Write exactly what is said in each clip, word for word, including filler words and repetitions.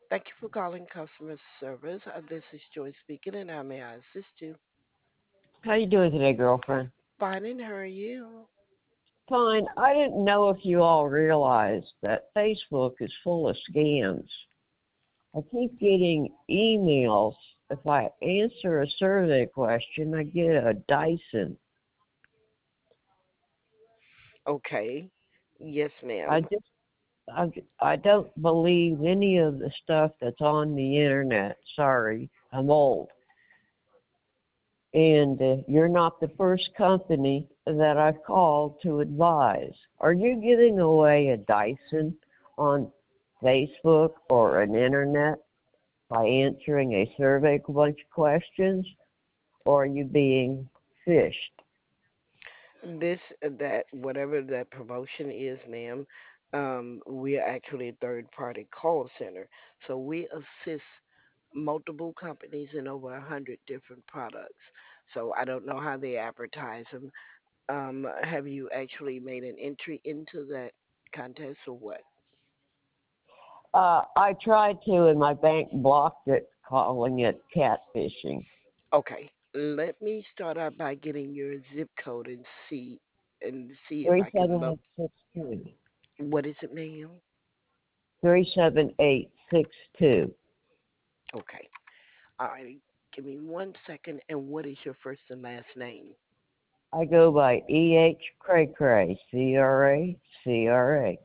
Thank you for calling customer service. Uh, This is Joy speaking, and how may I assist you? How you doing today, girlfriend? Fine, and how are you? Fine. I didn't know if you all realized that Facebook is full of scams. I keep getting emails. If I answer a survey question, I get a Dyson. Okay. Yes, I ma'am. just I, I don't believe any of the stuff that's on the internet. Sorry, I'm old. And uh, you're not the first company that I've called to advise. Are you giving away a Dyson on Facebook or an internet by answering a survey bunch of questions, or are you being fished? This, that, whatever that promotion is, ma'am, um, we are actually a third party call center. So we assist multiple companies in over a hundred different products. So I don't know how they advertise them. Um, have you actually made an entry into that contest or what? Uh, I tried to, and my bank blocked it, calling it catfishing. Okay, let me start out by getting your zip code and see and see if Three I can seven look. eight six two. What is it, ma'am? Three seven eight six two. Okay, all right. Give me one second. And what is your first and last name? I go by E H Cray Cray, C R A C R A.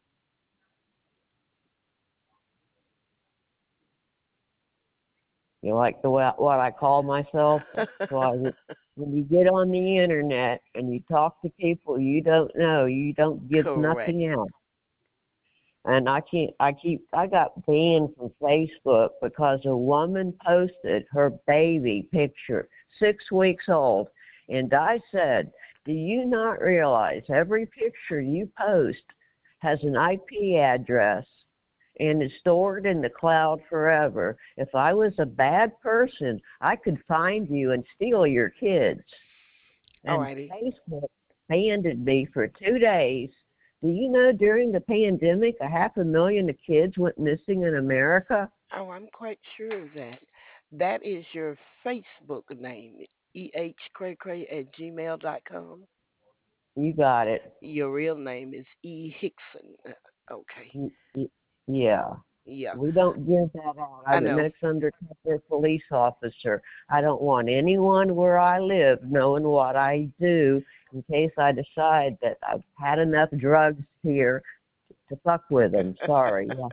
You like the way what I call myself? That's why that when you get on the internet and you talk to people you don't know, you don't give Correct. nothing out. And I can't. I keep. I got banned from Facebook because a woman posted her baby picture, six weeks old, and I said, "Do you not realize every picture you post has an I P address and is stored in the cloud forever? If I was a bad person, I could find you and steal your kids." All And righty. Facebook banned me for two days. Do you know during the pandemic, a half a million of kids went missing in America? Oh, I'm quite sure of that. That is your Facebook name, ehcraycray at gmail dot com. You got it. Your real name is E. Hickson. Uh, Okay. Y- y- Yeah. Yeah, We don't give that out. I I'm an know. ex-undercover police officer. I don't want anyone where I live knowing what I do in case I decide that I've had enough drugs here to fuck with them. Sorry. Yeah.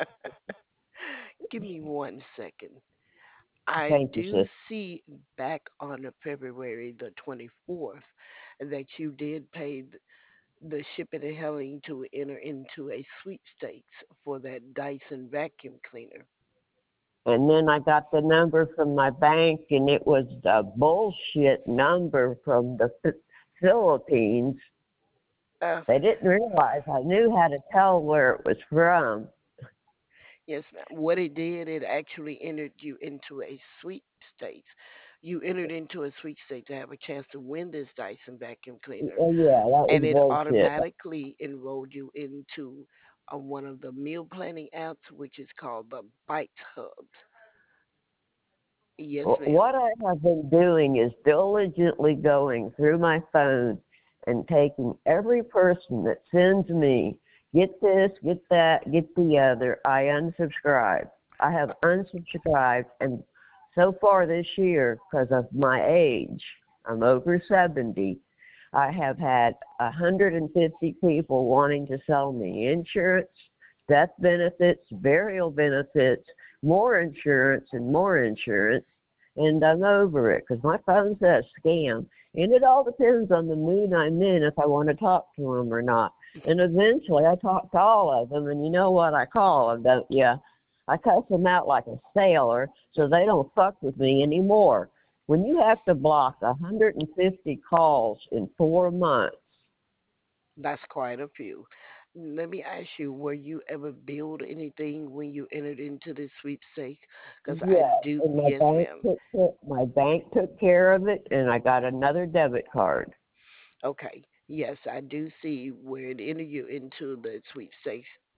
Give me one second. I Thank you, do sis. see back on February the twenty-fourth that you did pay th- the shipping and handling to enter into a sweepstakes for that Dyson vacuum cleaner. And then I got the number from my bank, and it was a bullshit number from the Ph- Philippines. Uh, They didn't realize I knew how to tell where it was from. yes, ma'am. What it did, it actually entered you into a sweepstakes. You entered into a sweepstakes to have a chance to win this Dyson vacuum cleaner, Oh, yeah, that was and it bullshit. automatically enrolled you into uh, one of the meal planning apps, which is called the Bites Hubs. Yes, ma'am. What I have been doing is diligently going through my phone and taking every person that sends me, get this, get that, get the other, I unsubscribe. I have unsubscribed, and so far this year, because of my age, I'm over seventy, I have had one hundred fifty people wanting to sell me insurance, death benefits, burial benefits, more insurance, and more insurance, and I'm over it because my phone says scam, and it all depends on the mood I'm in if I want to talk to them or not. And eventually, I talk to all of them, and you know what I call them, don't you? I cuss them out like a sailor so they don't fuck with me anymore. When you have to block one hundred fifty calls in four months, That's quite a few. Let me ask you, were you ever billed anything when you entered into this sweepstakes? Because I yes, do, and my yes, bank ma'am. took care, my bank took care of it, and I got another debit card. Okay, yes, I do see where it entered you into the sweepstakes.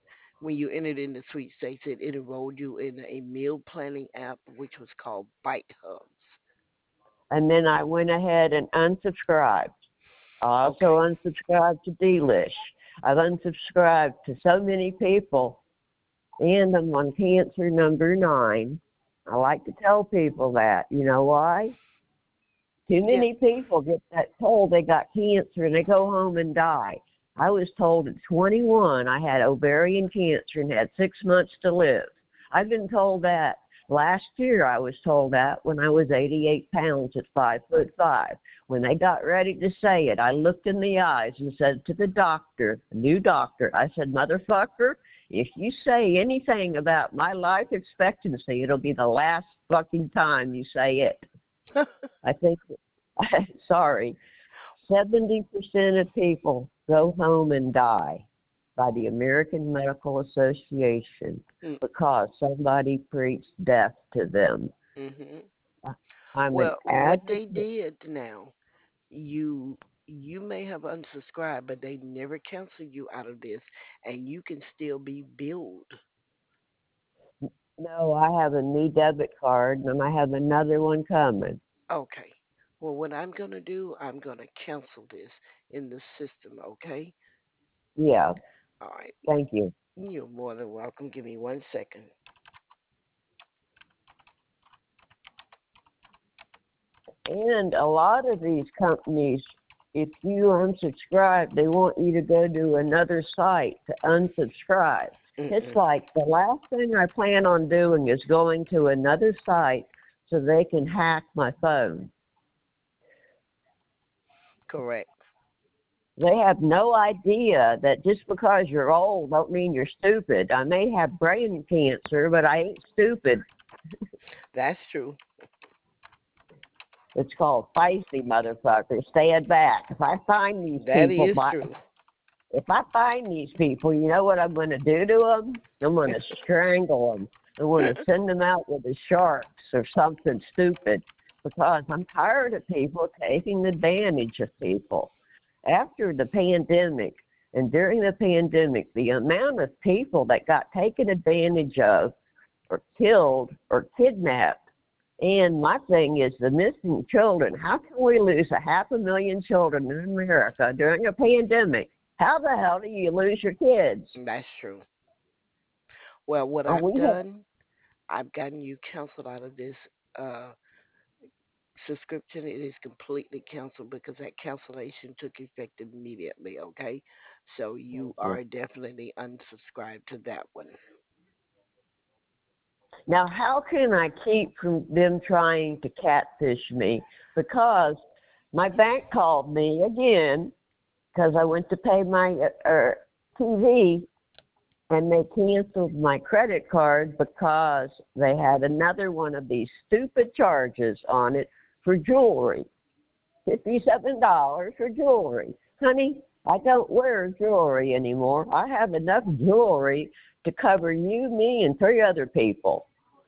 When you entered in the sweepstakes, it, it enrolled you in a meal planning app, which was called Bite Hubs. And then I went ahead and unsubscribed. I also Okay. unsubscribed to Delish. I've unsubscribed to so many people, and I'm on cancer number nine. I like to tell people that. You know why? Too Yeah. many people get that told they got cancer and they go home and die. I was told at twenty-one I had ovarian cancer and had six months to live. I've been told that. Last year I was told that when I was eighty-eight pounds at five foot five. When they got ready to say it, I looked in the eyes and said to the doctor, a new doctor, I said, motherfucker, if you say anything about my life expectancy, it'll be the last fucking time you say it. I think, sorry, seventy percent of people go home and die by the American Medical Association because somebody preached death to them. Mm-hmm. I'm an Well, what they advocate. did now, you you may have unsubscribed, but they never cancel you out of this, and you can still be billed. No, I have a new debit card and I have another one coming. Okay. Well, what I'm gonna do, I'm gonna cancel this in the system. Okay. Yeah, All right. thank you. You're more than welcome. Give me one second. And a lot of these companies, if you unsubscribe, they want you to go to another site to unsubscribe. It's Mm-mm. like the last thing I plan on doing is going to another site so they can hack my phone. Correct. They have no idea that just because you're old don't mean you're stupid. I may have brain cancer, but I ain't stupid. That's true. It's called feisty, motherfucker. Stand back. If I find these That people, is by, true. if I find these people, you know what I'm going to do to them? I'm going to strangle them. I'm going to send them out with the sharks or something stupid because I'm tired of people taking advantage of people. After the pandemic and during the pandemic, the amount of people that got taken advantage of or killed or kidnapped. And my thing is the missing children. How can we lose a half a million children in America during a pandemic? How the hell do you lose your kids? That's true. Well, what Oh, I've we have, done, I've gotten you canceled out of this uh, subscription. It is completely canceled because that cancellation took effect immediately. Okay, so you thank you. are definitely unsubscribed to that one. Now, how can I keep from them trying to catfish me? Because my bank called me again because I went to pay my uh, uh, T V and they canceled my credit card because they had another one of these stupid charges on it for jewelry. fifty-seven dollars for jewelry. Honey, I don't wear jewelry anymore. I have enough jewelry to cover you, me, and three other people.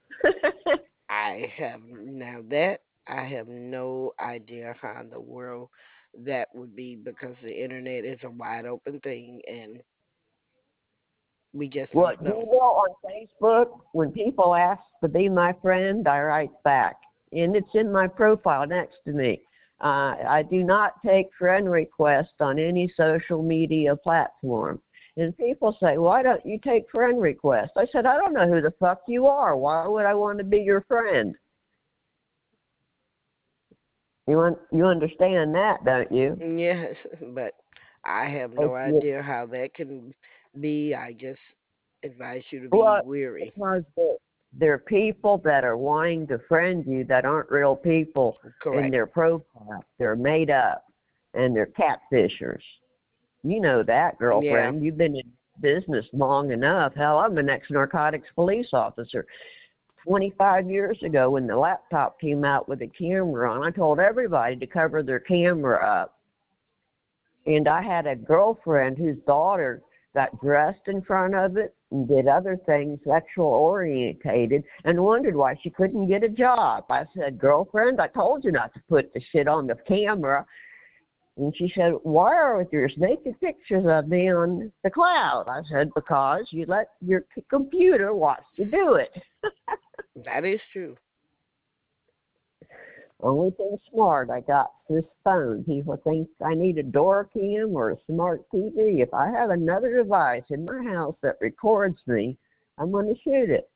I have now that I have no idea how in the world that would be because the internet is a wide open thing and we just don't What, do know. you know on Facebook, when people ask to be my friend, I write back. And it's in my profile next to me. Uh, I do not take friend requests on any social media platform. And people say, why don't you take friend requests? I said, I don't know who the fuck you are. Why would I want to be your friend? You un- you understand that, don't you? Yes, but I have no Okay. idea how that can be. I just advise you to be Well, weary. because there there are people that are wanting to friend you that aren't real people in Correct. their profile. They're made up and they're catfishers. You know that, Yeah. girlfriend. You've been in business long enough. Hell, I'm an ex-narcotics police officer. twenty-five years ago when the laptop came out with a camera on, I told everybody to cover their camera up. And I had a girlfriend whose daughter got dressed in front of it and did other things sexual orientated and wondered why she couldn't get a job. I said, girlfriend, I told you not to put the shit on the camera. And she said, why are there naked pictures of me on the cloud? I said, because you let your c- computer watch you do it. That is true. Only thing smart I got this phone. People think I need a door cam or a smart T V. If I have another device in my house that records me, I'm going to shoot it.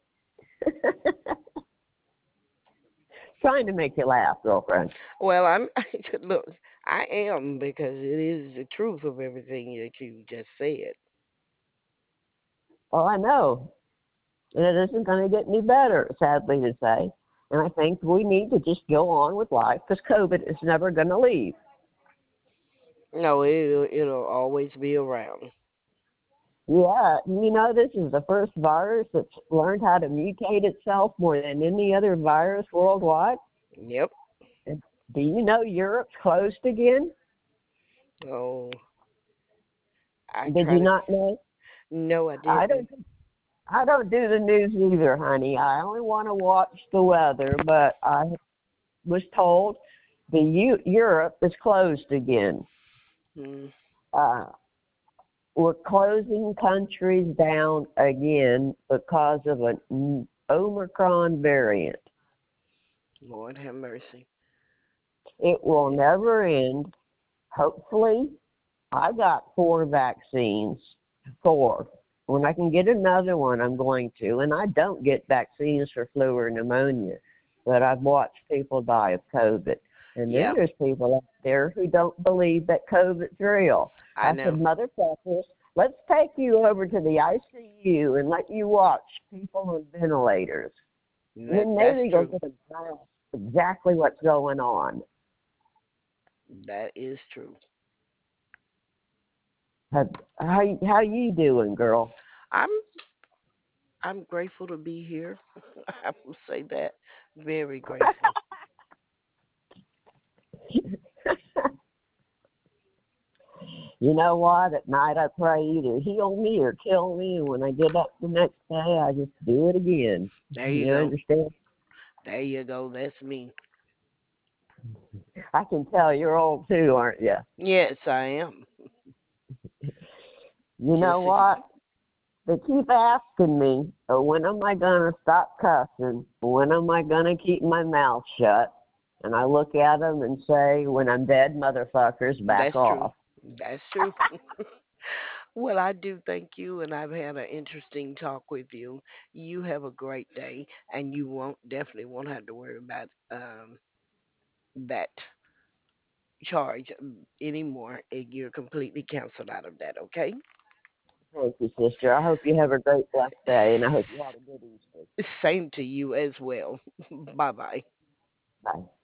Trying to make you laugh, girlfriend. Well, I'm look, I am because it is the truth of everything that you just said. Well, I know. And it isn't going to get any better, sadly to say. And I think we need to just go on with life because COVID is never going to leave. No, it'll it'll always be around. Yeah, you know, this is the first virus that's learned how to mutate itself more than any other virus worldwide. Yep. And do you know Europe's closed again? Oh, I Did try you to. not know? No, I I didn't. don't. I don't do the news either, honey. I only want to watch the weather. But I was told the U- Europe is closed again. Mm, Uh, we're closing countries down again because of an Omicron variant. Lord have mercy. It will never end. Hopefully, I got four vaccines. Four. When I can get another one, I'm going to. And I don't get vaccines for flu or pneumonia, but I've watched people die of COVID. And then Yeah, there's people out there who don't believe that COVID's real. I I said, know. motherfuckers, let's take you over to the I C U and let you watch people on ventilators. And That then that's maybe you'll true. get a grasp exactly what's going on. That is true. How, how, how you doing, girl? I'm I'm grateful to be here. I will say that. Very grateful. You know what? At night I pray either heal me or kill me, and when I get up the next day, I just do it again. There you You go. understand? There you go. That's me. I can tell you're old too, aren't you? Yes, I am. You Just know what? They keep asking me, oh, when am I going to stop cussing? When am I going to keep my mouth shut? And I look at them and say, when I'm dead, motherfuckers, back that's true. off. That's true. Well, I do thank you, and I've had an interesting talk with you. You have a great day, and you won't definitely won't have to worry about um, that charge anymore. And you're completely canceled out of that. Okay? Thank you, sister. I hope you have a great, blessed day, and I hope you had a good Easter. Same to you as well. Bye bye. Bye.